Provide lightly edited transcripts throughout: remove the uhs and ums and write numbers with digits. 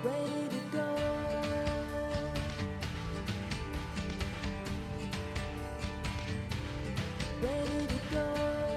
ready to go. Ready to go.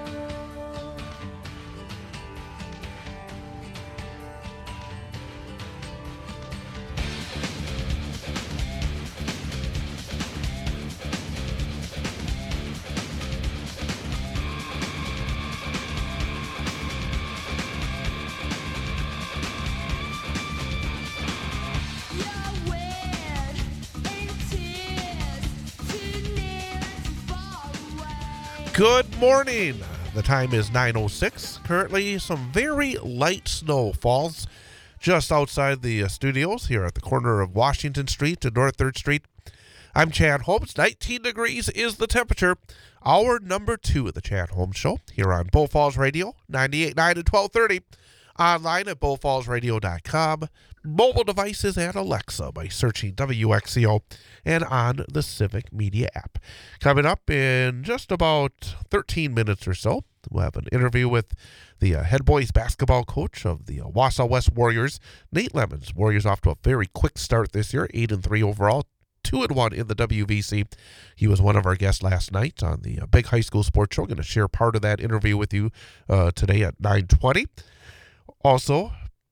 You're wet in tears, too near and too far away. Good morning. The time is 9:06. Currently, some very light snow falls just outside the studios here at the corner of Washington Street and North 3rd Street. I'm Chad Holmes. 19 degrees is the temperature. Hour number 2 of the Chad Holmes Show here on Bull Falls Radio, 98.9 and 1230. Online at bullfallsradio.com. Mobile devices and Alexa by searching WXCO and on the Civic Media app. Coming up in just about 13 minutes or so, we'll have an interview with the head boys basketball coach of the Wausau West Warriors, Nate Lemons. Warriors off to a very quick start this year, 8-3 overall. 2-1 in the WVC. He was one of our guests last night on the Big High School Sports Show. Going to share part of that interview with you today at 9:20. Also,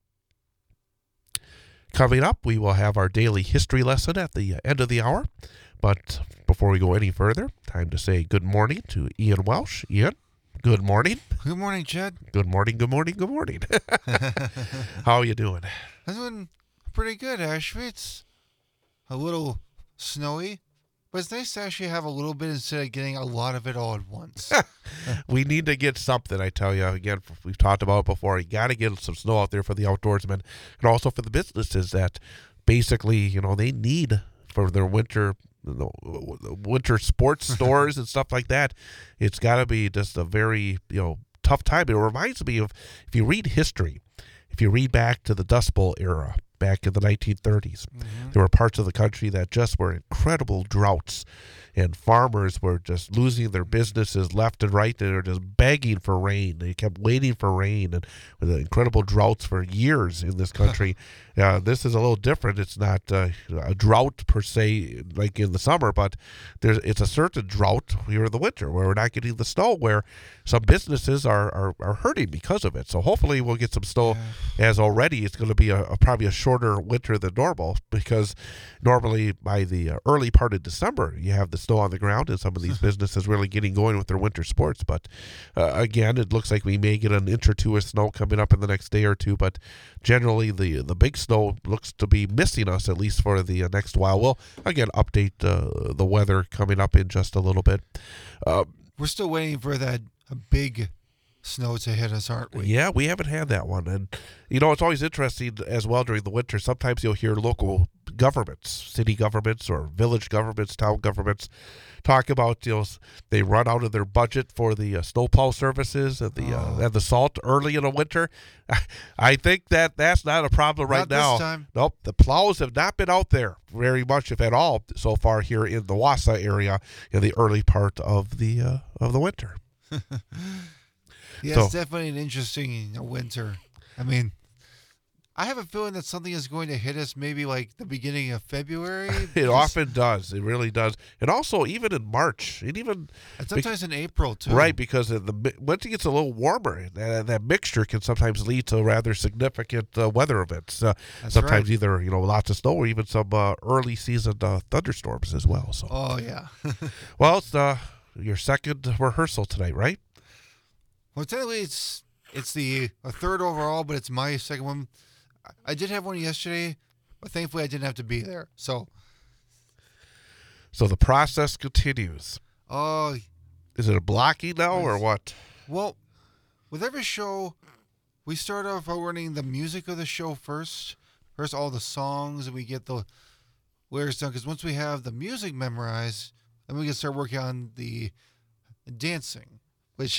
coming up, we will have our daily history lesson at the end of the hour. But before we go any further, time to say good morning to Ian Welsh. Ian, good morning. Good morning, Chad. Good morning, good morning, good morning. How are you doing? I'm doing pretty good, actually. It's a little snowy, but it's nice to actually have a little bit instead of getting a lot of it all at once. We need to get something, I tell you. Again, we've talked about it before. You got to get some snow out there for the outdoorsmen and also for the businesses that basically, they need for their winter sports stores and stuff like that. It's got to be just a very, tough time. It reminds me of, if you read history, if you read back to the Dust Bowl era, back in the 1930s, there were parts of the country that just were incredible droughts, and farmers were just losing their businesses left and right. They were just begging for rain. They kept waiting for rain, and with the incredible droughts for years in this country. This is a little different. It's not a drought per se like in the summer, but it's a certain drought here in the winter where we're not getting the snow, where some businesses are hurting because of it. So hopefully we'll get some snow. As already it's going to be probably a shorter winter than normal, because normally by the early part of December you have the snow on the ground and some of these businesses really getting going with their winter sports. But again, it looks like we may get an inch or two of snow coming up in the next day or two, but generally the big snow looks to be missing us, at least for the next while. We'll again update the weather coming up in just a little bit. We're still waiting for that big snow to hit us, aren't we? Yeah, we haven't had that one. And, it's always interesting as well during the winter. Sometimes you'll hear local governments, city governments or village governments, town governments, talk about, they run out of their budget for the snowplow services and the salt early in the winter. I think that's not a problem right now. Not this time. Nope, the plows have not been out there very much, if at all, so far here in the Wausau area in the early part of the winter. Yeah, it's definitely an interesting winter. I mean, I have a feeling that something is going to hit us maybe like the beginning of February. It often does. It really does. And also even in March. And sometimes in April, too. Right, because once it gets a little warmer, that mixture can sometimes lead to rather significant weather events. Sometimes right. Either, lots of snow or even some early season thunderstorms as well. So. Oh, yeah. Well, it's your second rehearsal tonight, right? Well, technically, it's the third overall, but it's my second one. I did have one yesterday, but thankfully I didn't have to be there. So the process continues. Oh, is it a blocking now or what? Well, with every show, we start off by learning the music of the show first. First, all the songs, and we get the lyrics done. Because once we have the music memorized, then we can start working on the dancing, which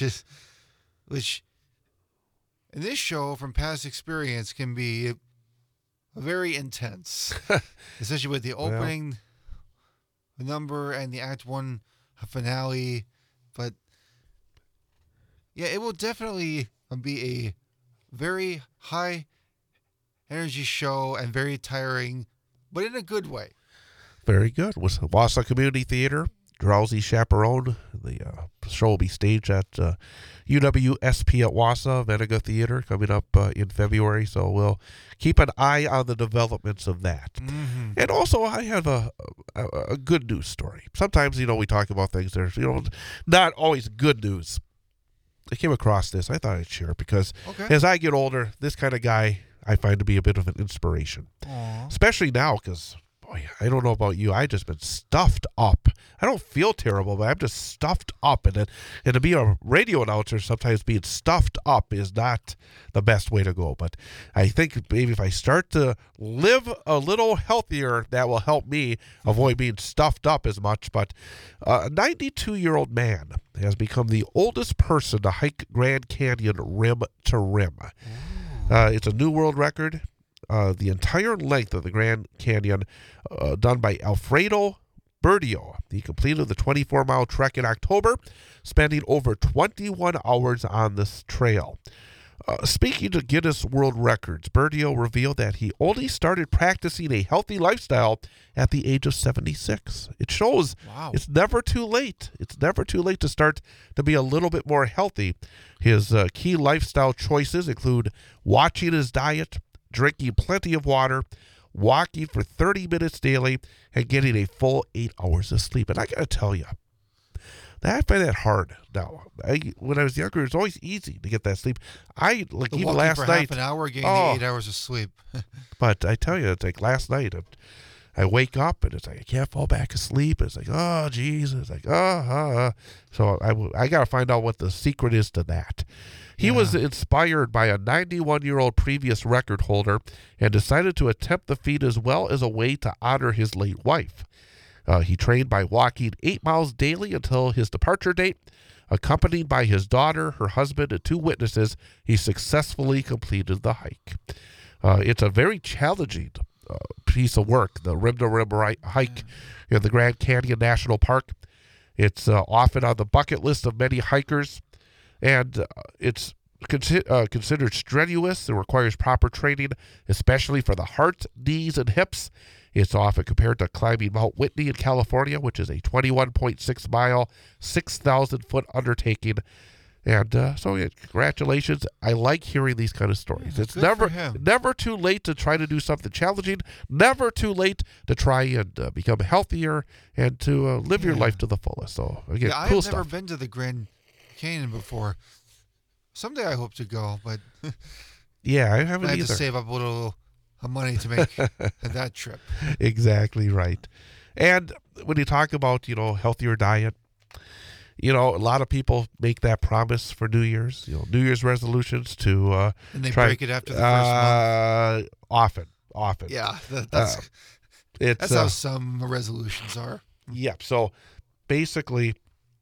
in this show, from past experience, can be very intense, especially with the opening number and the Act 1 finale. But yeah, it will definitely be a very high energy show and very tiring, but in a good way. Very good. Was Wausau Community Theater, Drowsy Chaperone. The show will be staged at UWSP at Wausau, Venega Theater, coming up in February. So we'll keep an eye on the developments of that. Mm-hmm. And also, I have a good news story. Sometimes, we talk about things that are, not always good news. I came across this. I thought I'd share it because Okay. as I get older, this kind of guy I find to be a bit of an inspiration. Aw. Especially now because, boy, I don't know about you. I just been stuffed up. I don't feel terrible, but I'm just stuffed up. And to be a radio announcer, sometimes being stuffed up is not the best way to go. But I think maybe if I start to live a little healthier, that will help me avoid being stuffed up as much. But a 92-year-old man has become the oldest person to hike Grand Canyon rim to rim. It's a new world record. The entire length of the Grand Canyon done by Alfredo Berdio. He completed the 24-mile trek in October, spending over 21 hours on this trail. Speaking to Guinness World Records, Berdio revealed that he only started practicing a healthy lifestyle at the age of 76. It shows Wow. it's never too late. It's never too late to start to be a little bit more healthy. His key lifestyle choices include watching his diet, drinking plenty of water, walking for 30 minutes daily, and getting a full 8 hours of sleep. And I got to tell you, I find that hard now. When I was younger, it was always easy to get that sleep. Even Walking last for night. half an hour, getting Oh. 8 hours of sleep. But I tell you, it's like last night, I wake up and it's like I can't fall back asleep. It's like, oh, Jesus. It's like, So I got to find out what the secret is to that. He was inspired by a 91-year-old previous record holder and decided to attempt the feat as well as a way to honor his late wife. He trained by walking 8 miles daily until his departure date. Accompanied by his daughter, her husband, and 2 witnesses, he successfully completed the hike. It's a very challenging piece of work, the rim-to-rim hike in the Grand Canyon National Park. It's often on the bucket list of many hikers, and it's considered strenuous. It requires proper training, especially for the heart, knees, and hips. It's often compared to climbing Mount Whitney in California, which is a 21.6-mile, 6,000-foot undertaking. And congratulations. I like hearing these kind of stories. It's good for him. never too late to try to do something challenging. Never too late to try and become healthier and to live your life to the fullest. So, again, Yeah, cool I've never stuff. been to the Grand Canyon before. Someday I hope to go, but Yeah, I I haven't have either. to save up a little money to make that trip. Exactly right. And when you talk about, healthier diet, a lot of people make that promise for New Year's, New Year's resolutions to And they try. break it after the first month. Often. Yeah, It's that's how some resolutions are. Yep. So basically,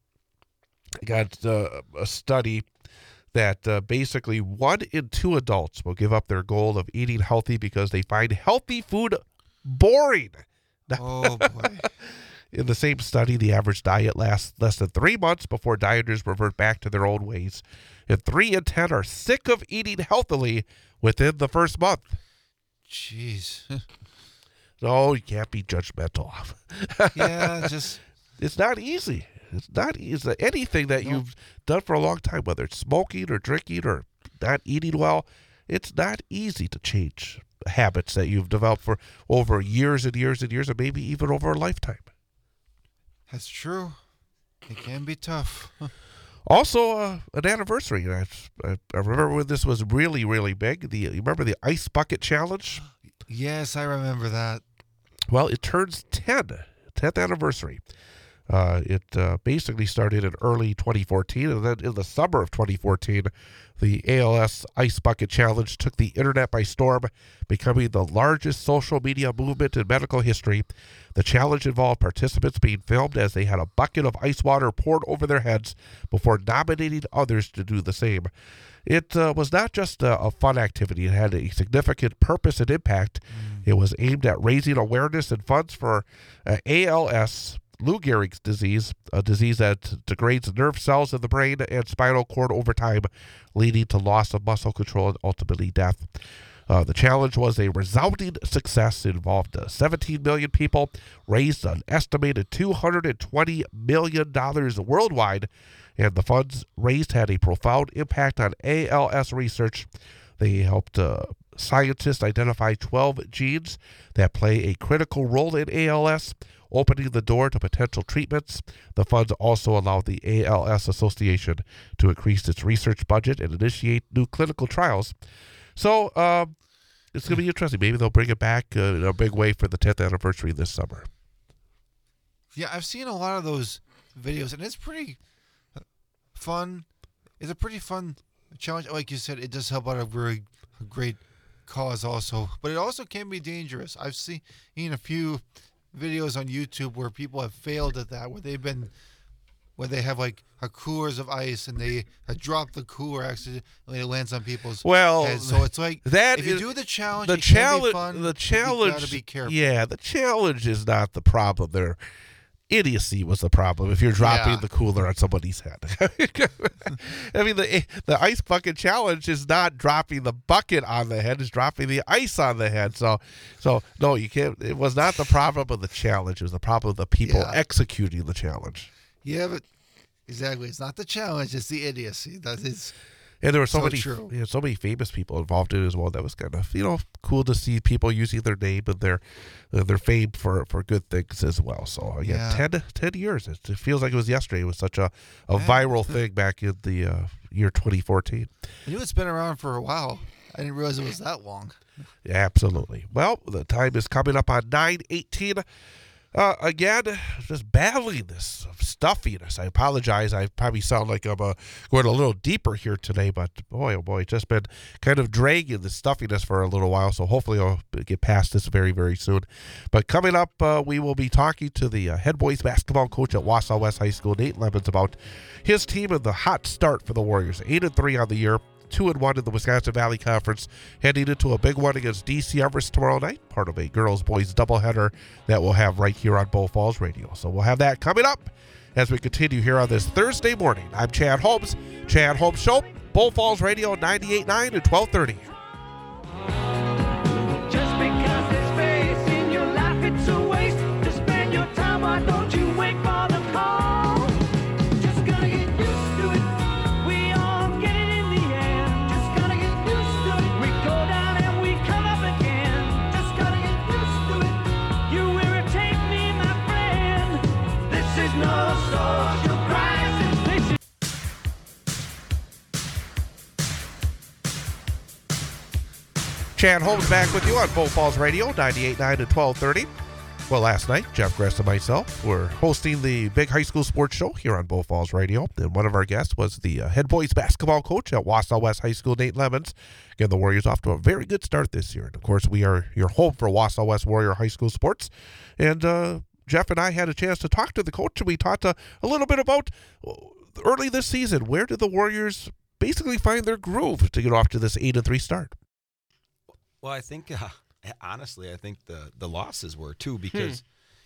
I got a study that basically 1 in 2 adults will give up their goal of eating healthy because they find healthy food boring. Oh boy. In the same study, the average diet lasts less than 3 months before dieters revert back to their old ways. And 3 in 10 are sick of eating healthily within the first month. Jeez. No, you can't be judgmental. Yeah, just It's not easy. It's not easy. Anything that you've done for a long time, whether it's smoking or drinking or not eating well, it's not easy to change habits that you've developed for over years and years and years, and maybe even over a lifetime. that's true. It can be tough. Also, an anniversary. I remember when this was really, really big. You remember the Ice Bucket Challenge? Yes, I remember that. Well, it turns 10th anniversary. It basically started in early 2014, and then in the summer of 2014, the ALS Ice Bucket Challenge took the internet by storm, becoming the largest social media movement in medical history. The challenge involved participants being filmed as they had a bucket of ice water poured over their heads before nominating others to do the same. It was not just a fun activity. It had a significant purpose and impact. It was aimed at raising awareness and funds for ALS, Lou Gehrig's disease, a disease that degrades nerve cells in the brain and spinal cord over time, leading to loss of muscle control and ultimately death. The challenge was a resounding success. It involved 17 million people, raised an estimated $220 million worldwide, and the funds raised had a profound impact on ALS research. They helped scientists identify 12 genes that play a critical role in ALS, opening the door to potential treatments. The funds also allowed the ALS Association to increase its research budget and initiate new clinical trials. So it's going to be interesting. Maybe they'll bring it back in a big way for the 10th anniversary this summer. Yeah, I've seen a lot of those videos, and it's pretty fun. It's a pretty fun challenge. Like you said, it does help out a very great cause also. But it also can be dangerous. I've seen a few videos on YouTube where people have failed at that, where they have like a coolers of ice and they drop the cooler accidentally, it lands on people's heads. So it's like that if you do the challenge, the it can challenge, be fun. the challenge, you gotta be careful. Yeah, the challenge is not the problem there. Idiocy was the problem if you're dropping the cooler on somebody's head. I mean, the ice bucket challenge is not dropping the bucket on the head, it's dropping the ice on the head. So no, you can't. It was not the problem of the challenge. It was the problem of the people executing the challenge. Yeah, but exactly, it's not the challenge; it's the idiocy. That is. And there were so true. so many famous people involved in it as well. That was kind of cool to see people using their name and their fame for good things as well. So 10 years. It feels like it was yesterday. It was such a viral thing back in the year 2014. I knew it's been around for a while. I didn't realize it was that long. Yeah, absolutely. Well, the time is coming up on 9:18. Again, just battling this stuffiness. I apologize. I probably sound like I'm going a little deeper here today, but boy, oh boy, it's just been kind of dragging the stuffiness for a little while, so hopefully I'll get past this very, very soon. But coming up, we will be talking to the head boys basketball coach at Wausau West High School, Nate Lemons, about his team and the hot start for the Warriors. 8-3 on the year. 2-1 in the Wisconsin Valley Conference, heading into a big one against DC Everest tomorrow night, part of a girls-boys doubleheader that we'll have right here on Bow Falls Radio. So we'll have that coming up as we continue here on this Thursday morning. I'm Chad Holmes, Chad Holmes Show, Bow Falls Radio 98.9 and 1230. Just because there's space in your life, it's a waste to spend your time. Why don't you wait for the call? Just gotta get used to it. We all get it in the end. Just gotta get used to it. We go down and we come up again. Just gotta get used to it. You irritate me, my friend. This is no social crisis. This is Chad Holmes back with you on Bow Falls Radio 98.9 and 1230. Well, last night, Jeff Gress and myself were hosting the big high school sports show here on Bow Falls Radio. And one of our guests was the head boys basketball coach at Wausau West High School, Nate Lemons. Again, the Warriors off to a very good start this year. And, of course, we are your home for Wausau West Warrior High School sports. And Jeff and I had a chance to talk to the coach, and we talked a little bit about early this season. Where did the Warriors basically find their groove to get off to this 8-3 start? Well, I think, honestly, I think the losses were too, because,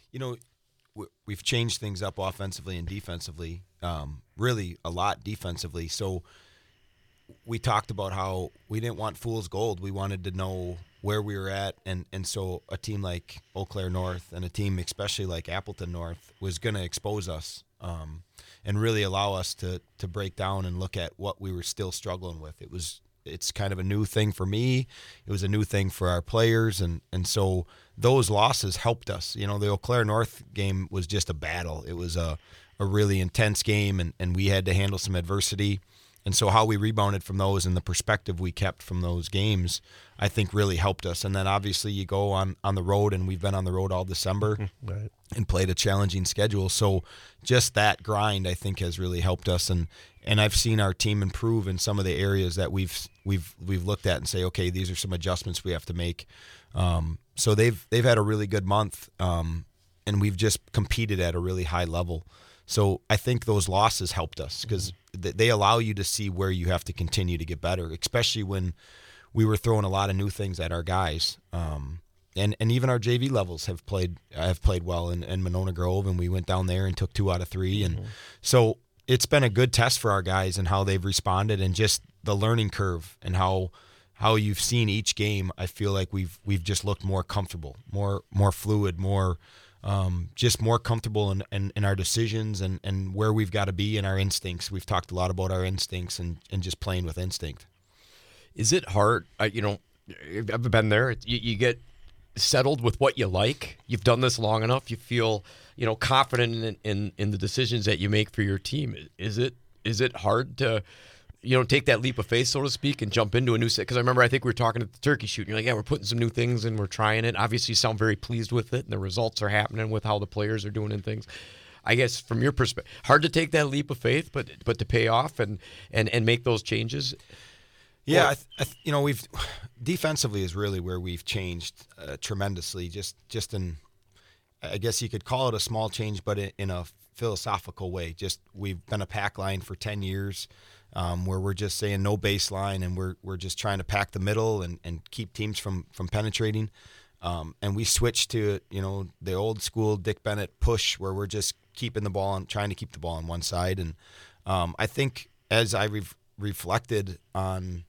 we've changed things up offensively and defensively, really a lot defensively. So we talked about how we didn't want fool's gold. We wanted to know where we were at. And so a team like Eau Claire North and a team especially like Appleton North was going to expose us and really allow us to break down and look at what we were still struggling with. It's kind of a new thing for me. It was a new thing for our players. And so those losses helped us. The Eau Claire North game was just a battle. It was a really intense game, and we had to handle some adversity. And so how we rebounded from those and the perspective we kept from those games, I think really helped us. And then obviously you go on the road, and we've been on the road all December Right. and played a challenging schedule. So just that grind, I think, has really helped us. And I've seen our team improve in some of the areas that we've looked at and say, okay, these are some adjustments we have to make. So they've had a really good month, and we've just competed at a really high level. So I think those losses helped us because they allow you to see where you have to continue to get better, especially when we were throwing a lot of new things at our guys. And even our JV levels have played well in Monona Grove, and we went down there and took 2 out of 3. And so it's been a good test for our guys and how they've responded, and just the learning curve and how how you've seen each game, I feel like we've just looked more comfortable, more fluid, more just more comfortable in our decisions and where we've got to be in our instincts. We've talked a lot about our instincts and just playing with instinct. Is it hard? I've been there. You get settled with what you like. You've done this long enough. You feel, confident in the decisions that you make for your team. Is it hard to, take that leap of faith, so to speak, and jump into a new set? Because I think we were talking at the turkey shoot, and you're like, yeah, we're putting some new things and we're trying it. Obviously, you sound very pleased with it, and the results are happening with how the players are doing and things. I guess from your perspective, hard to take that leap of faith, but to pay off and make those changes. Yeah, we've defensively is really where we've changed tremendously. Just in, I guess you could call it a small change, but in a philosophical way. Just we've been a pack line for 10 years, where we're just saying no baseline, and we're just trying to pack the middle and keep teams from penetrating. And we switched to the old school Dick Bennett push, where we're just keeping the ball and trying to keep the ball on one side. And I think as I reflected on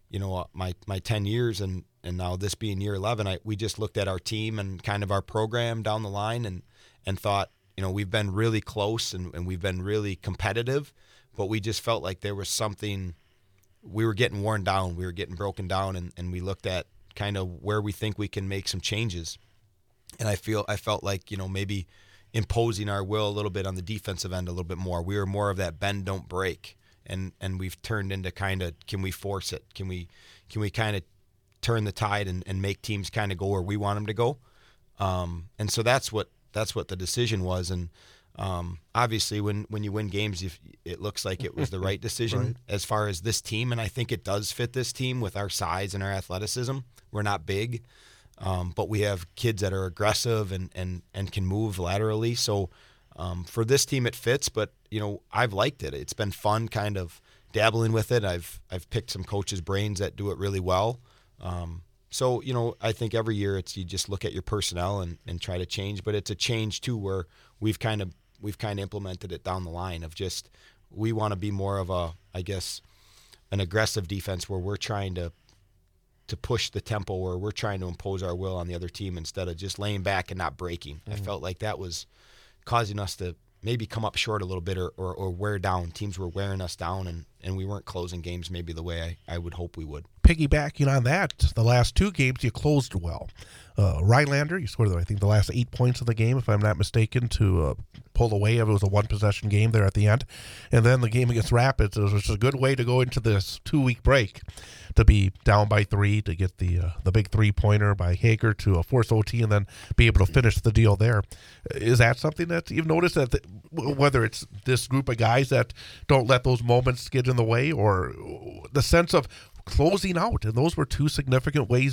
my 10 years and now this being year 11, we just looked at our team and kind of our program down the line and thought, we've been really close and we've been really competitive, but we just felt like there was something, we were getting worn down, we were getting broken down, and we looked at kind of where we think we can make some changes. And I felt like, maybe imposing our will a little bit on the defensive end a little bit more. We were more of that bend, don't break. And we've turned into kind of, can we force it? Can we kind of turn the tide and make teams kind of go where we want them to go? And so that's what the decision was. And obviously, when you win games, it looks like it was the right decision as far as this team. And I think it does fit this team with our size and our athleticism. We're not big, but we have kids that are aggressive and can move laterally. So for this team, it fits, but I've liked it. It's been fun kind of dabbling with it. I've picked some coaches' brains that do it really well. So I think every year you just look at your personnel and try to change, but it's a change too where we've kind of implemented it down the line of just, we want to be more of an aggressive defense where we're trying to push the tempo, where we're trying to impose our will on the other team instead of just laying back and not breaking. I felt like that was causing us to maybe come up short a little bit or wear down. Teams were wearing us down, and we weren't closing games maybe the way I would hope we would. Piggybacking on that, the last two games you closed well. Rhinelander, you scored, I think, the last 8 points of the game, if I'm not mistaken, to pull away. It was a one-possession game there at the end. And then the game against Rapids, which was a good way to go into this 2-week break, to be down by 3, to get the big three-pointer by Hager to force OT and then be able to finish the deal there. Is that something that you've noticed, that whether it's this group of guys that don't let those moments get in the way, or the sense of closing out, and those were two significant wins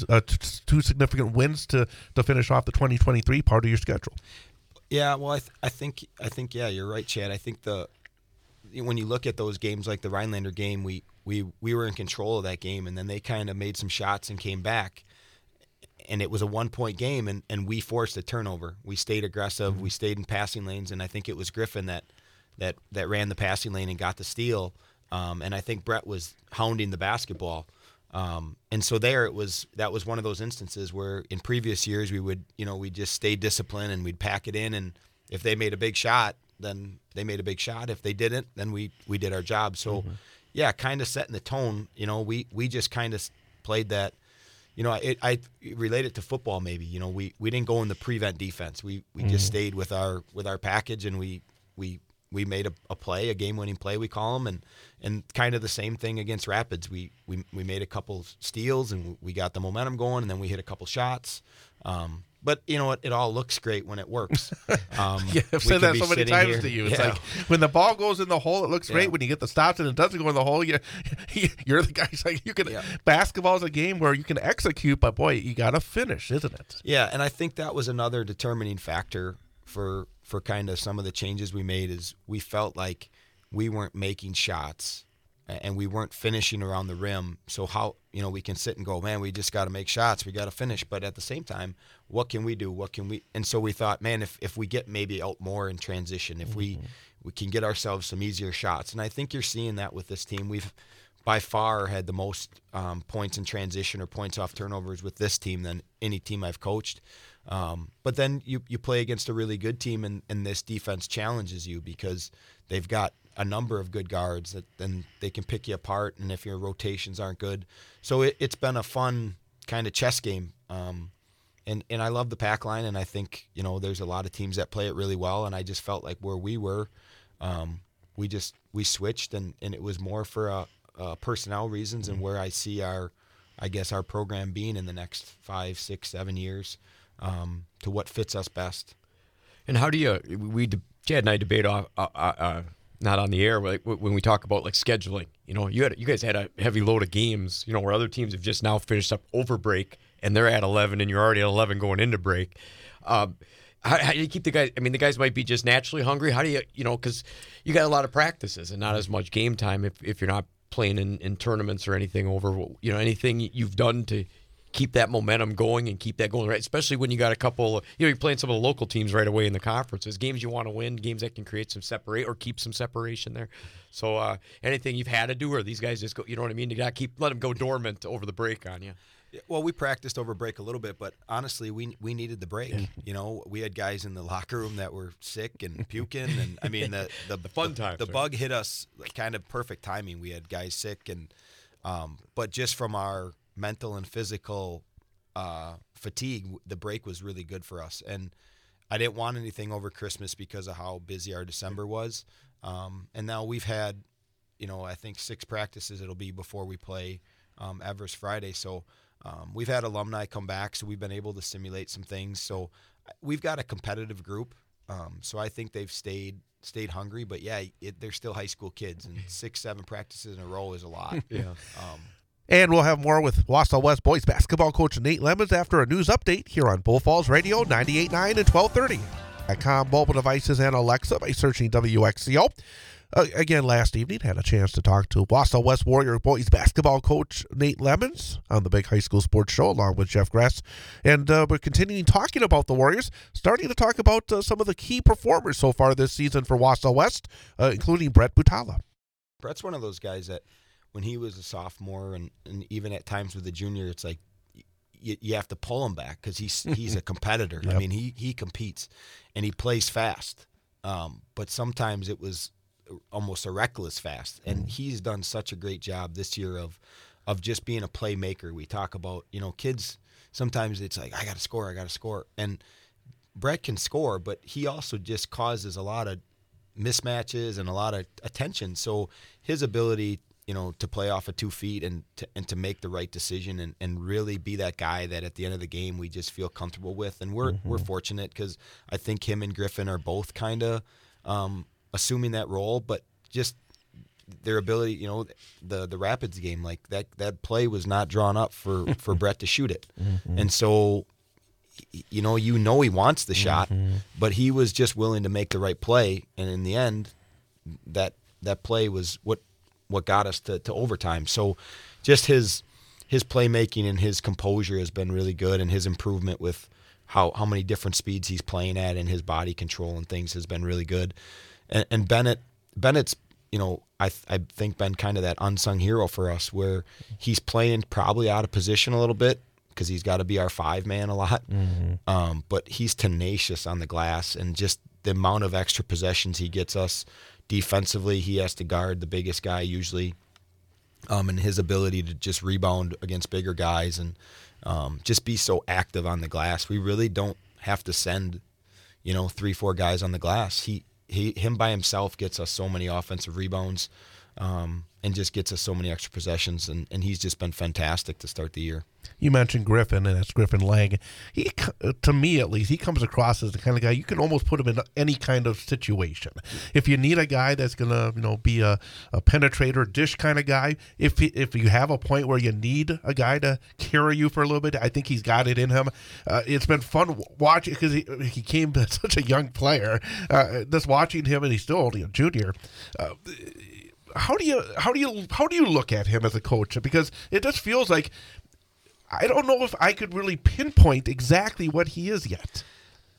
to finish off the 2023 part of your schedule? Yeah, well, I think yeah, you're right, Chad. I think when you look at those games like the Rhinelander game, we were in control of that game, and then they kind of made some shots and came back, and it was a 1-point game, and we forced a turnover. We stayed aggressive. Mm-hmm. We stayed in passing lanes, and I think it was Griffin that ran the passing lane and got the steal. And I think Brett was hounding the basketball. And so that was one of those instances where in previous years we just stayed disciplined and we'd pack it in. And if they made a big shot, then they made a big shot. If they didn't, then we did our job. So yeah, kind of setting the tone, we just kind of played that, I relate it to football maybe, we didn't go in the prevent defense. We just stayed with our package, and we made a play, a game-winning play, we call them, and kind of the same thing against Rapids. We made a couple steals, and we got the momentum going, and then we hit a couple shots. But it all looks great when it works. Yeah, I've said that so many times to you. It's like when the ball goes in the hole, it looks great. When you get the stops and it doesn't go in the hole, you're the guys. Like you can. Basketball is a game where you can execute, but boy, you got to finish, isn't it? Yeah, and I think that was another determining factor for kind of some of the changes we made. Is we felt like we weren't making shots and we weren't finishing around the rim. So how, we can sit and go, man, we just got to make shots. We got to finish. But at the same time, what can we do? And so we thought, man, if we get maybe out more in transition, if we can get ourselves some easier shots. And I think you're seeing that with this team. We've by far had the most points in transition or points off turnovers with this team than any team I've coached. But then you play against a really good team, and this defense challenges you because they've got a number of good guards that then they can pick you apart, and if your rotations aren't good. So it's been a fun kind of chess game. And I love the pack line, and I think, there's a lot of teams that play it really well, and I just felt like where we were, we switched, and it was more for personnel reasons and where I see our program being in the next 5, 6, 7 years, to what fits us best. And how do you? Chad and I debate off, not on the air, but when we talk about like scheduling. You guys had a heavy load of games. Where other teams have just now finished up over break and they're at 11, and you're already at 11 going into break. How do you keep the guys? I mean, the guys might be just naturally hungry. How do you? Because you got a lot of practices and not as much game time if you're not playing in tournaments or anything over. Anything you've done to keep that momentum going and keep that going, right? Especially when you got a couple, you're playing some of the local teams right away in the conferences, games you want to win, games that can create some separate or keep some separation there. So anything you've had to do, or these guys just go, you know what I mean? You got to let them go dormant over the break on you. Well, we practiced over break a little bit, but honestly, we needed the break. We had guys in the locker room that were sick and puking, and I mean the fun times. The bug hit us like kind of perfect timing. We had guys sick, and but just from our mental and physical fatigue, the break was really good for us. And I didn't want anything over Christmas because of how busy our December was. And now we've had, I think 6 practices it'll be before we play Everest Friday. So we've had alumni come back, so we've been able to simulate some things. So we've got a competitive group. So I think they've stayed hungry. But yeah, they're still high school kids, and 6, 7 practices in a row is a lot. Yeah. And we'll have more with Wausau West boys basketball coach Nate Lemons after a news update here on Bull Falls Radio 98.9 and 1230. .com mobile devices and Alexa by searching WXCO. Again, last evening, had a chance to talk to Wausau West Warrior boys basketball coach Nate Lemons on the Big High School Sports Show along with Jeff Gress. And we're continuing talking about the Warriors, starting to talk about some of the key performers so far this season for Wausau West, including Brett Butala. Brett's one of those guys that when he was a sophomore and even at times with a junior, it's like you have to pull him back because he's a competitor. Yep. I mean, he competes and he plays fast. But sometimes it was almost a reckless fast. And he's done such a great job this year of just being a playmaker. We talk about, kids, sometimes it's like, I got to score. And Brett can score, but he also just causes a lot of mismatches and a lot of attention. So his ability to play off of 2 feet and to make the right decision and really be that guy that at the end of the game we just feel comfortable with. And we're fortunate because I think him and Griffin are both kind of assuming that role, but just their ability, the Rapids game, like that play was not drawn up for Brett to shoot it. And so, he wants the shot, but he was just willing to make the right play. And in the end, that play was what got us to overtime. So just his playmaking and his composure has been really good, and his improvement with how many different speeds he's playing at and his body control and things has been really good. And Bennett's, I think been kind of that unsung hero for us where he's playing probably out of position a little bit because he's got to be our 5-man a lot. But he's tenacious on the glass, and just the amount of extra possessions he gets us defensively, he has to guard the biggest guy usually, and his ability to just rebound against bigger guys and just be so active on the glass. We really don't have to send, 3-4 guys on the glass. Him by himself gets us so many offensive rebounds and just gets us so many extra possessions, and he's just been fantastic to start the year. You mentioned Griffin, and that's Griffin Lang. He, to me at least, he comes across as the kind of guy you can almost put him in any kind of situation. If you need a guy that's gonna, be a penetrator, dish kind of guy, if you have a point where you need a guy to carry you for a little bit, I think he's got it in him. It's been fun watching because he came to such a young player. Just watching him, and he's still only a junior. How do you look at him as a coach? Because it just feels like I don't know if I could really pinpoint exactly what he is yet.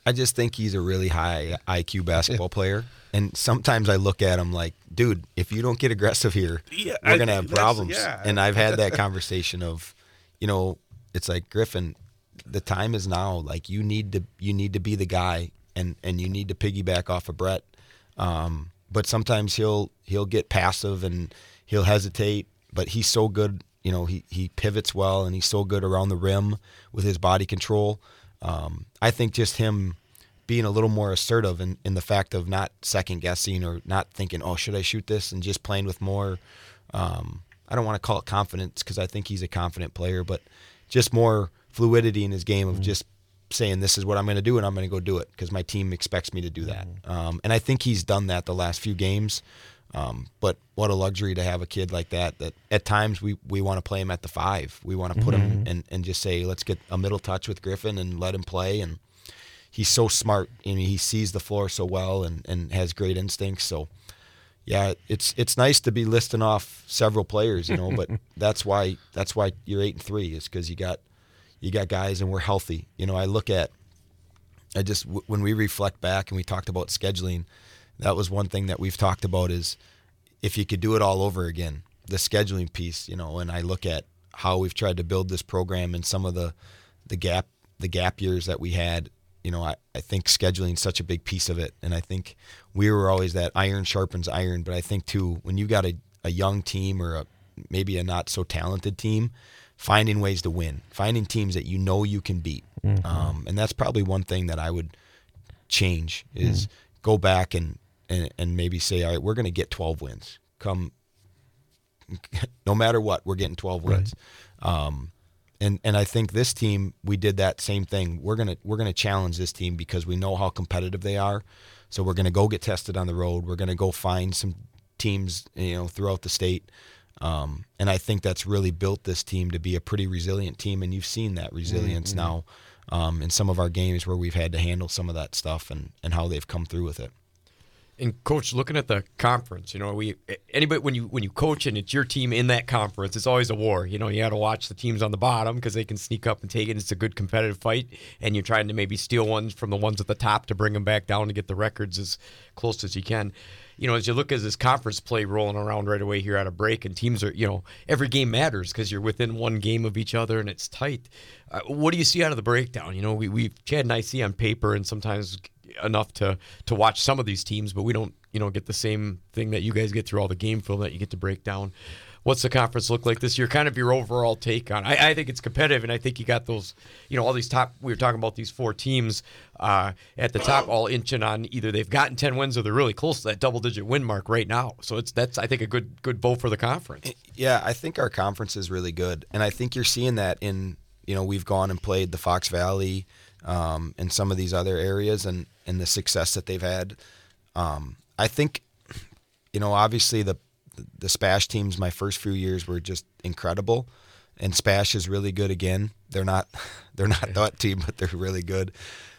I just think he's a really high IQ basketball player. And sometimes I look at him like, dude, if you don't get aggressive here, Yeah, we're going to have that's- problems. yeah. And I've had that conversation of, it's like, Griffin, the time is now. Like, you need to be the guy, and you need to piggyback off of Brett. But sometimes he'll get passive and he'll hesitate, but he's so good. He pivots well, and he's so good around the rim with his body control. I think just him being a little more assertive in the fact of not second guessing or not thinking, oh, should I shoot this, and just playing with more, I don't want to call it confidence because I think he's a confident player, but just more fluidity in his game of just saying, this is what I'm going to do, and I'm going to go do it because my team expects me to do that. And I think he's done that the last few games. But what a luxury to have a kid like that at times we want to play him at the 5. We want to put him and just say, let's get a middle touch with Griffin and let him play. And he's so smart. He sees the floor so well and has great instincts. So, yeah, it's nice to be listing off several players, but that's why you're 8-3 is because you got guys and we're healthy. I look at when we reflect back and we talked about scheduling, that was one thing that we've talked about is if you could do it all over again, the scheduling piece, and I look at how we've tried to build this program and some of the gap years that we had, I think scheduling is such a big piece of it. And I think we were always that iron sharpens iron. But I think, too, when you got a young team or maybe a not so talented team, finding ways to win, finding teams that you can beat. And that's probably one thing that I would change is go back and maybe say, all right, we're going to get 12 wins. No matter what, we're getting 12 wins. And I think this team, we did that same thing. We're gonna challenge this team because we know how competitive they are. So we're gonna go get tested on the road. We're gonna go find some teams, throughout the state. And I think that's really built this team to be a pretty resilient team. And you've seen that resilience now in some of our games where we've had to handle some of that stuff and how they've come through with it. And Coach, looking at the conference, anybody when you coach and it's your team in that conference, it's always a war. You got to watch the teams on the bottom because they can sneak up and take it. It's a good competitive fight, and you're trying to maybe steal ones from the ones at the top to bring them back down to get the records as close as you can. As you look at this conference play rolling around right away here at a break, and teams are, every game matters because you're within one game of each other and it's tight. What do you see out of the breakdown? Chad and I see on paper and sometimes enough to watch some of these teams, but we don't get the same thing that you guys get through all the game film that you get to break down. What's the conference look like this year? Kind of your overall take on it. I think it's competitive, and I think you got those, all these top, we were talking about these 4 teams at the top all inching on either they've gotten 10 wins or they're really close to that double-digit win mark right now. So that's I think, a good vote for the conference. Yeah, I think our conference is really good, and I think you're seeing that in, we've gone and played the Fox Valley and some of these other areas and the success that they've had. I think, obviously the Spash teams my first few years were just incredible, and Spash is really good again. They're not that team, but they're really good.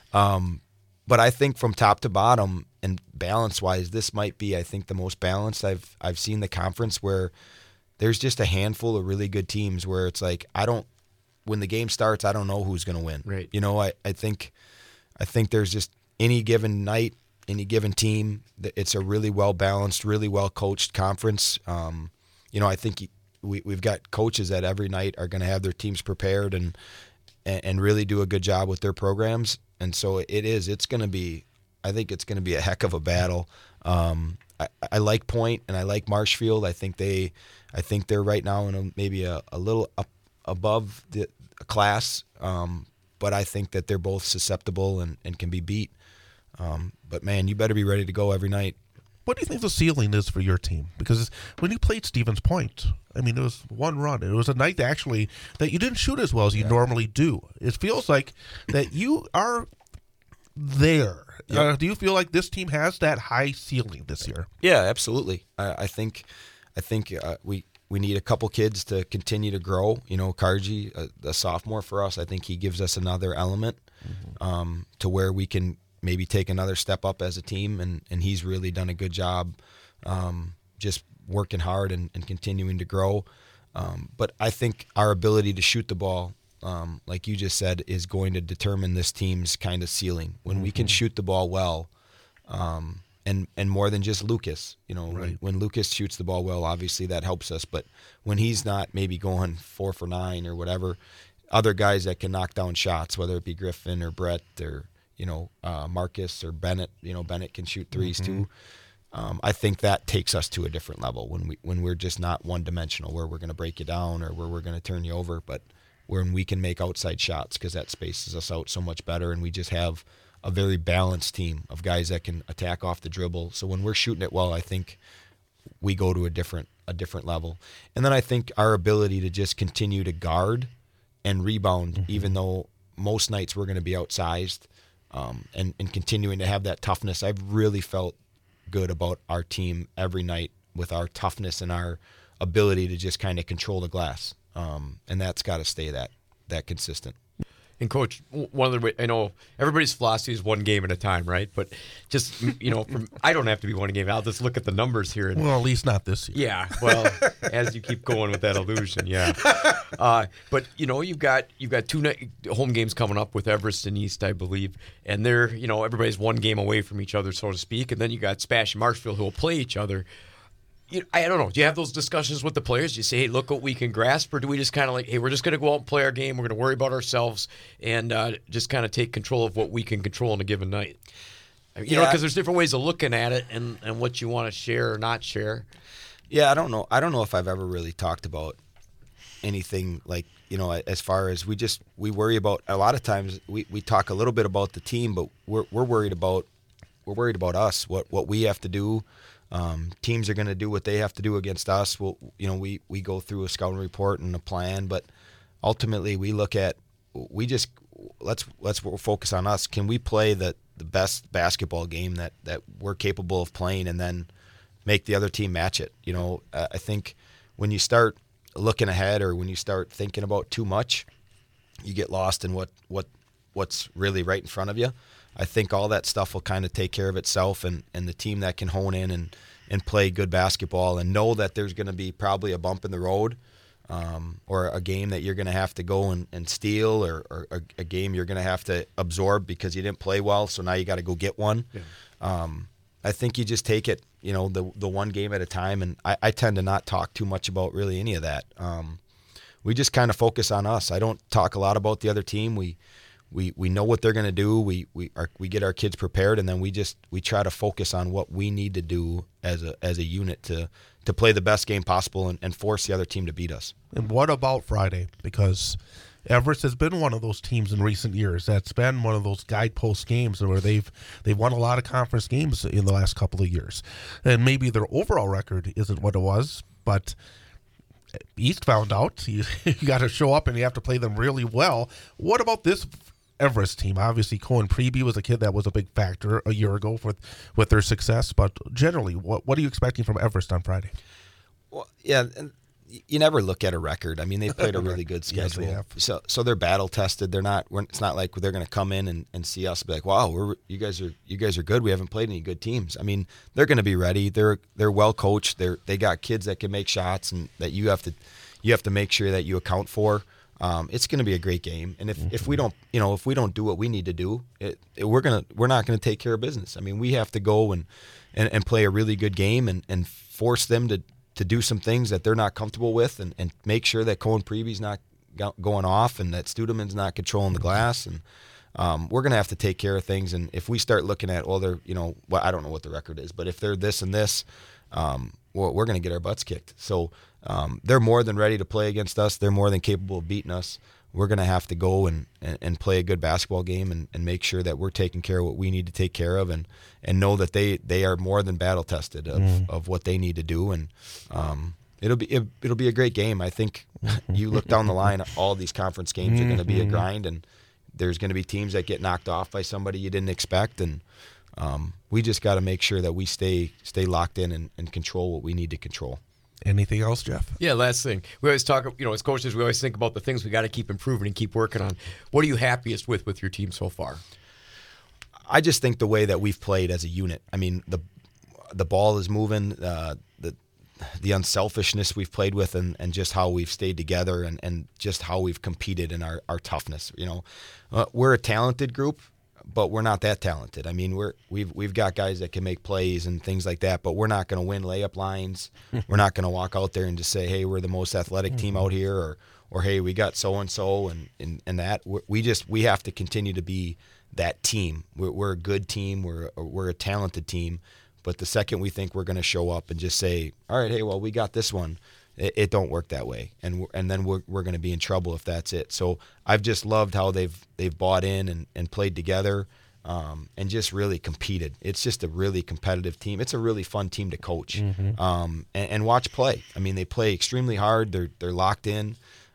But I think from top to bottom and balance wise, this might be, I think, the most balanced I've seen the conference, where there's just a handful of really good teams where it's like when the game starts, I don't know who's going to win. Right. I think there's just any given night, any given team, it's a really well-balanced, really well-coached conference. I think we've got coaches that every night are going to have their teams prepared and really do a good job with their programs. And so it's going to be, I think it's going to be a heck of a battle. I like Point and I like Marshfield. I think they're right now in maybe a little up above the class. But I think that they're both susceptible and can be beat. But, man, you better be ready to go every night. What do you think the ceiling is for your team? Because when you played Stevens Point, it was one run. It was a night that you didn't shoot as well as you normally do. It feels like that you are there. Yep. Do you feel like this team has that high ceiling this year? Yeah, absolutely. I think we need a couple kids to continue to grow. Karji, a sophomore for us, I think he gives us another element to where we can maybe take another step up as a team, and he's really done a good job just working hard and continuing to grow. But I think our ability to shoot the ball like you just said, is going to determine this team's kind of ceiling. When we can shoot the ball well, and more than just Lucas, when Lucas shoots the ball well, obviously that helps us. But when he's not maybe going 4 for 9 or whatever, other guys that can knock down shots, whether it be Griffin or Brett or Marcus or Bennett, Bennett can shoot threes too. I think that takes us to a different level when we're just not one dimensional, where we're going to break you down or where we're going to turn you over, but when we can make outside shots, because that spaces us out so much better, and we just have a very balanced team of guys that can attack off the dribble. So when we're shooting it well, I think we go to a different level. And then I think our ability to just continue to guard and rebound, even though most nights we're going to be outsized, and continuing to have that toughness. I've really felt good about our team every night with our toughness and our ability to just kind of control the glass. And that's got to stay that consistent. And Coach, one of the way I know everybody's philosophy is one game at a time, right? But just I don't have to be one game. I'll just look at the numbers here. And, Well, at least not this year. yeah, well, as you keep going with that illusion, yeah. But you've got 2 home games coming up with Everest and East, I believe, and they're everybody's one game away from each other, so to speak. And then you got Spash and Marshfield who will play each other. I don't know. Do you have those discussions with the players? Do you say, hey, look what we can grasp? Or do we just kind of like, hey, we're just going to go out and play our game. We're going to worry about ourselves and just kind of take control of what we can control in a given night? Because there's different ways of looking at it and what you want to share or not share. Yeah, I don't know if I've ever really talked about anything like, as far as we worry about, a lot of times we talk a little bit about the team, but we're worried about us, what we have to do. Teams are going to do what they have to do against us. We go through a scouting report and a plan, but ultimately we look at, let's focus on us. Can we play the best basketball game that we're capable of playing, and then make the other team match it? I think when you start looking ahead, or when you start thinking about too much, you get lost in what's really right in front of you. I think all that stuff will kind of take care of itself, and the team that can hone in and play good basketball and know that there's going to be probably a bump in the road, or a game that you're going to have to go and steal, or a game you're going to have to absorb because you didn't play well, so now you got to go get one. Yeah. I think you just take it, the one game at a time, and I tend to not talk too much about really any of that. We just kind of focus on us. I don't talk a lot about the other team. We know what they're going to do. We get our kids prepared, and then we try to focus on what we need to do as a unit to play the best game possible and force the other team to beat us. And what about Friday? Because Everest has been one of those teams in recent years that's been one of those guidepost games where they've won a lot of conference games in the last couple of years. And maybe their overall record isn't what it was, but East found out you got to show up and you have to play them really well. What about this Everest team? Obviously, Cohen Preby was a kid that was a big factor a year ago with their success, but generally, what are you expecting from Everest on Friday? Well, yeah, and you never look at a record. I mean, they've played a really good schedule. Yes, they have. So they're battle tested. It's not like they're going to come in and see us and be like, wow, you guys are good. We haven't played any good teams. I mean, they're going to be ready. They're well coached. They got kids that can make shots and that you have to make sure that you account for. It's going to be a great game, and if we don't do what we need to do, we're not going to take care of business. I mean, we have to go and play a really good game and force them to do some things that they're not comfortable with, and make sure that Cohen Preby's not going off and that Studeman's not controlling the glass, and we're going to have to take care of things. And if we start looking at, they're I don't know what the record is, but if they're this and this, we're going to get our butts kicked. So they're more than ready to play against us. They're more than capable of beating us. We're going to have to go and play a good basketball game and make sure that we're taking care of what we need to take care of, and know that they are more than battle tested of what they need to do. And it'll be a great game. I think you look down the line, all these conference games are going to be a grind, and there's going to be teams that get knocked off by somebody you didn't expect, and we just got to make sure that we stay locked in and control what we need to control. Anything else, Jeff? Yeah, last thing. We always talk, as coaches, we always think about the things we got to keep improving and keep working on. What are you happiest with your team so far? I just think the way that we've played as a unit. I mean, the ball is moving. the unselfishness we've played with, and just how we've stayed together, and just how we've competed in our toughness. We're a talented group, but we're not that talented. I mean, we've got guys that can make plays and things like that, but we're not going to win layup lines. We're not going to walk out there and just say, hey, we're the most athletic team out here, or hey, we got so and so and that. We have to continue to be that team. We're a good team. We're a talented team. But the second we think we're going to show up and just say, all right, hey, well, we got this one, it don't work that way, and then we're going to be in trouble if that's it. So I've just loved how they've bought in and played together, and just really competed. It's just a really competitive team. It's a really fun team to coach, and watch play. I mean, they play extremely hard. They're locked in,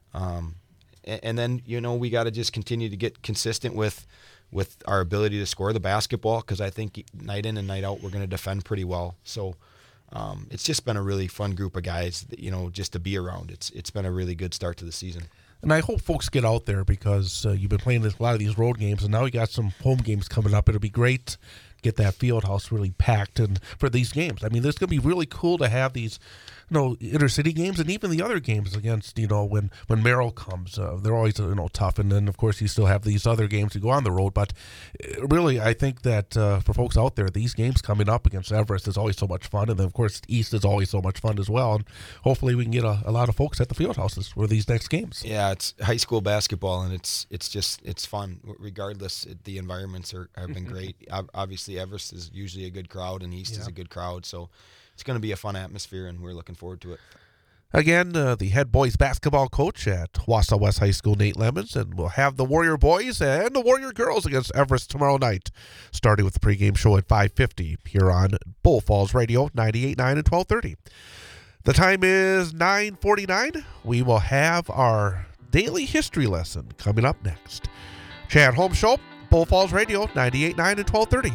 and then we got to just continue to get consistent with our ability to score the basketball, because I think night in and night out we're going to defend pretty well. So it's just been a really fun group of guys, just to be around. It's been a really good start to the season. And I hope folks get out there, because you've been playing a lot of these road games, and now you got some home games coming up. It'll be great to get that field house really packed and for these games. I mean, it's going to be really cool to have these intercity games, and even the other games against, when Merrill comes, they're always, tough. And then, of course, you still have these other games to go on the road. But really, I think that for folks out there, these games coming up against Everest is always so much fun. And then, of course, East is always so much fun as well. And hopefully we can get a lot of folks at the field houses for these next games. Yeah, it's high school basketball, and it's fun. Regardless, the environments have been great. Obviously, Everest is usually a good crowd, and East is a good crowd. So it's going to be a fun atmosphere, and we're looking forward to it. Again, the head boys basketball coach at Wausau West High School, Nate Lemons, and we'll have the Warrior boys and the Warrior girls against Everest tomorrow night, starting with the pregame show at 5:50 here on Bull Falls Radio 98.9 and 12:30. The time is 9:49. We will have our daily history lesson coming up next. Chad Holmes Show, Bull Falls Radio 98.9 and 12:30.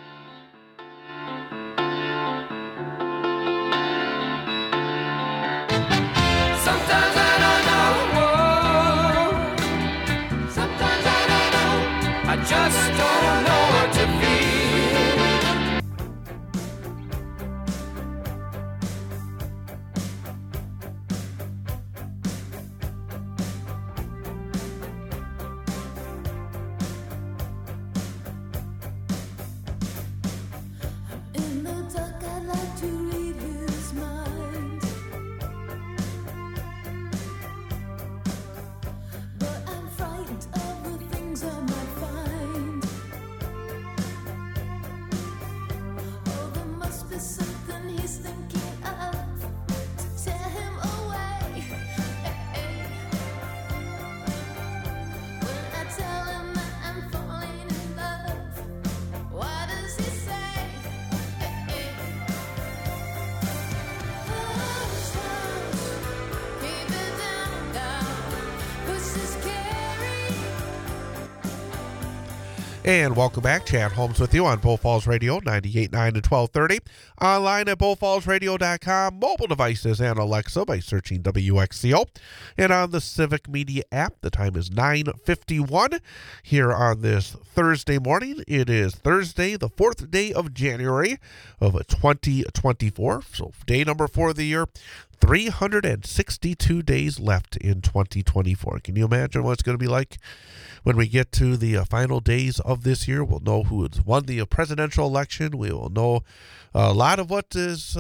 Sometimes I don't know. Sometimes I don't know. I just don't know what to In the dark, I like to read his mind, but I'm frightened of the things I might find. Oh, there must be something he's thinking of to tear him away. When I tell him that I'm falling in love, what does he say? Hush, hush, keep it down, down, push his carry. And welcome back. Chad Holmes with you on Bull Falls Radio 98.9 and 12:30. Online at bullfallsradio.com, mobile devices and Alexa by searching WXCO. And on the Civic Media app, the time is 9:51 here on this Thursday morning. It is Thursday, the 4th day of January of 2024. So day number 4 of the year. 362 days left in 2024. Can you imagine what it's going to be like when we get to the final days of this year? We'll know who has won the presidential election. We will know a lot of what is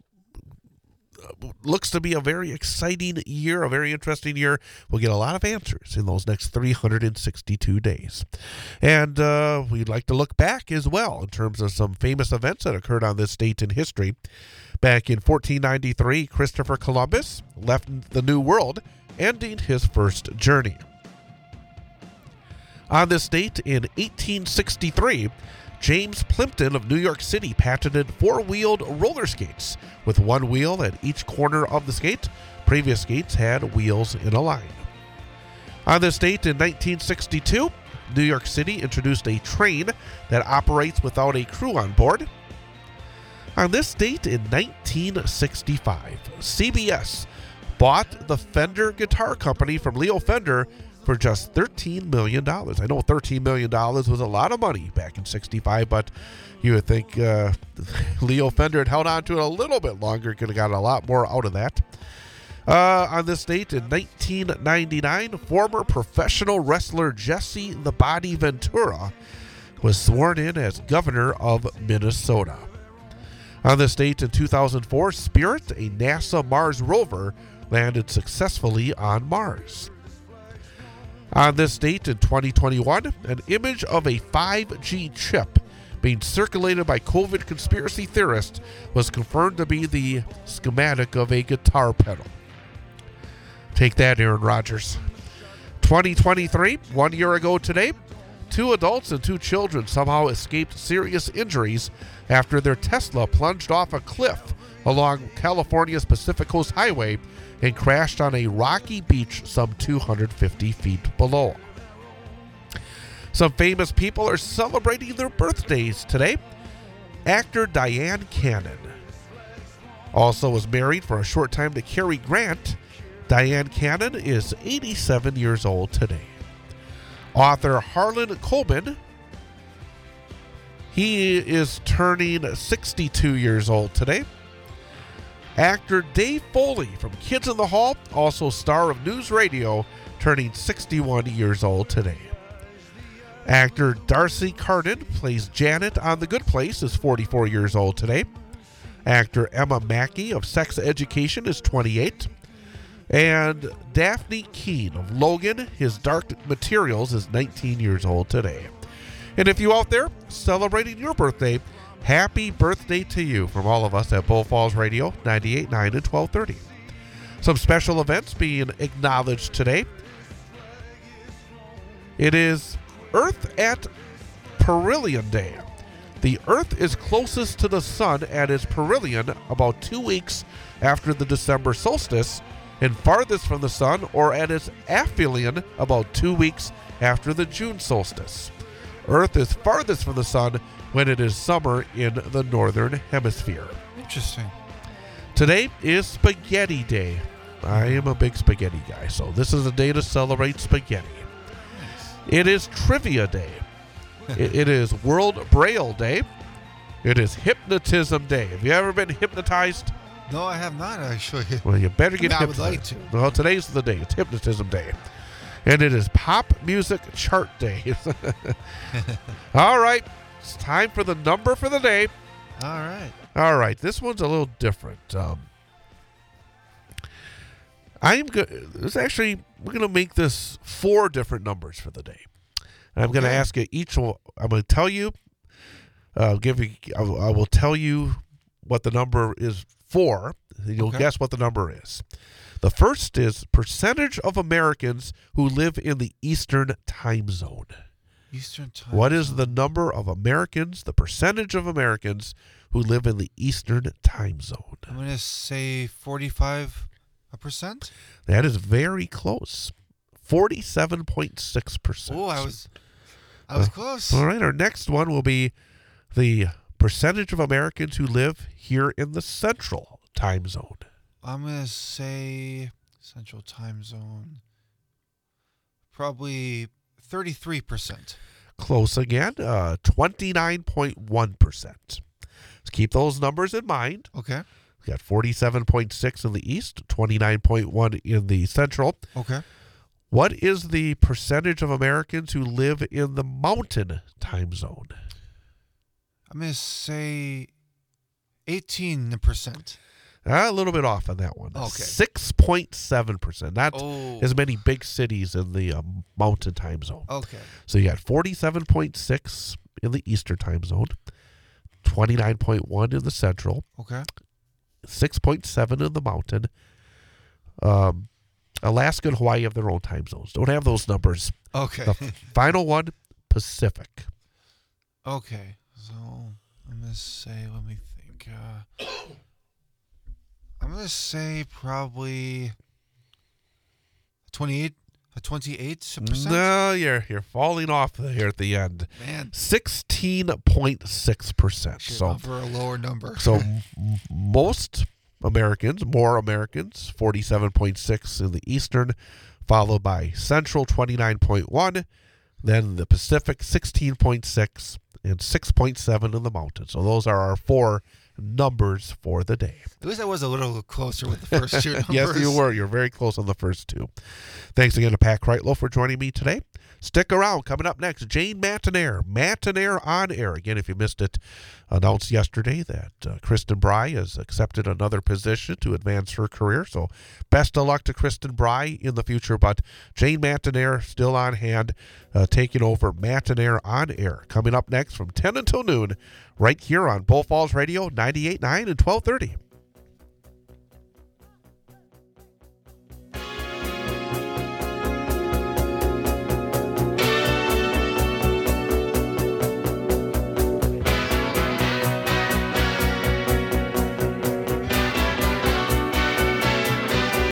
looks to be a very exciting year, a very interesting year. We'll get a lot of answers in those next 362 days. And we'd like to look back as well in terms of some famous events that occurred on this date in history. Back in 1493, Christopher Columbus left the New World, ending his first journey. On this date in 1863, James Plimpton of New York City patented four-wheeled roller skates with one wheel at each corner of the skate. Previous skates had wheels in a line. On this date in 1962, New York City introduced a train that operates without a crew on board. On this date in 1965, CBS bought the Fender Guitar Company from Leo Fender for just $13 million. I know $13 million was a lot of money back in 65, but you would think Leo Fender had held on to it a little bit longer, could have got a lot more out of that. On this date in 1999, former professional wrestler Jesse the Body Ventura was sworn in as governor of Minnesota. On this date in 2004, Spirit, a NASA Mars rover, landed successfully on Mars. On this date in 2021, an image of a 5G chip being circulated by COVID conspiracy theorists was confirmed to be the schematic of a guitar pedal. Take that, Aaron Rodgers. 2023, 1 year ago today, 2 adults and 2 children somehow escaped serious injuries after their Tesla plunged off a cliff along California's Pacific Coast Highway and crashed on a rocky beach some 250 feet below. Some famous people are celebrating their birthdays today. Actor Diane Cannon also was married for a short time to Cary Grant. Diane Cannon is 87 years old today. Author Harlan Coben, he is turning 62 years old today. Actor Dave Foley from Kids in the Hall, also star of News Radio, turning 61 years old today. Actor Darcy Carden plays Janet on The Good Place, is 44 years old today. Actor Emma Mackey of Sex Education is 28. And Daphne Keene of Logan, His Dark Materials, is 19 years old today. And if you out there celebrating your birthday, happy birthday to you from all of us at Bull Falls Radio, 98.9 and 1230. Some special events being acknowledged today. It is Earth at Perihelion Day. The Earth is closest to the Sun at its perihelion about 2 weeks after the December solstice, and farthest from the Sun or at its aphelion about 2 weeks after the June solstice. Earth is farthest from the Sun when it is summer in the northern hemisphere. Interesting. Today is Spaghetti Day. I am a big spaghetti guy, so this is a day to celebrate spaghetti. It is Trivia Day. It is World Braille Day. It is Hypnotism Day. Have you ever been hypnotized? No, I have not actually. Well, you better get I would hypnotized. like to. Well, today's the day. It's Hypnotism Day. And it is Pop Music Chart Day. All right. It's time for the number for the day. All right. All right. This one's a little different. We're going to make this 4 different numbers for the day. And I'm going to ask you each one. I'm going to tell you, I will tell you what the number is for. And you'll guess what the number is. The first is percentage of Americans who live in the Eastern time zone. Eastern time. What is the number of Americans, the percentage of Americans who live in the Eastern time zone? I'm going to say 45%. That is very close. 47.6%. Oh, I was close. All right, our next one will be the percentage of Americans who live here in the Central time zone. I'm going to say Central time zone. Probably 33%. Close again, 29.1%. Let's keep those numbers in mind. Okay. We got 47.6 in the East, 29.1 in the Central. Okay. What is the percentage of Americans who live in the Mountain time zone? I'm going to say 18%. A little bit off on that one. Okay. 6.7%. Not as many big cities in the Mountain time zone. Okay. So you got 47.6 in the Eastern time zone, 29.1 in the Central, Okay. 6.7 in the Mountain. Alaska and Hawaii have their own time zones. Don't have those numbers. Okay. The final one, Pacific. Okay. So I'm going to say, let me think. I'm going to say probably 28%. No, you're falling off here at the end. Man. 16.6%. Should So offer a lower number. So most Americans, more Americans, 47.6 in the Eastern, followed by Central 29.1, then the Pacific 16.6, and 6.7 in the mountains. So those are our 4 numbers for the day. At least I was a little closer with the first 2 numbers. Yes, you were. You're very close on the first 2. Thanks again to Pat Kreitlow for joining me today. Stick around. Coming up next, Jane Matenaer on Air. Again, if you missed it, announced yesterday that Kristen Bry has accepted another position to advance her career. So best of luck to Kristen Bry in the future. But Jane Matenaer still on hand, taking over Matenaer on Air. Coming up next from 10 until noon, right here on Bull Falls Radio 98.9 and 1230.